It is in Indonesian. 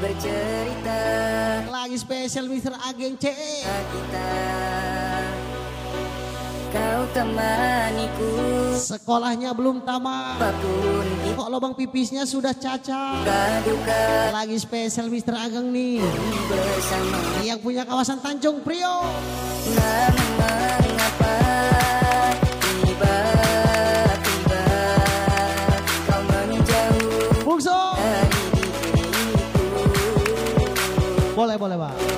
bercerita. Lagi spesial Mr. Ageng CE. Kita, kau temaniku. Sekolahnya belum tamat. Apapun itu Kok lubang pipisnya sudah cacat. duka Lagi spesial Mr. Ageng nih. bersama. Yang punya kawasan Tanjung Priok. Namun mengapa tiba-tiba kau menjauh Bungso. dari diriku. Boleh, Pak.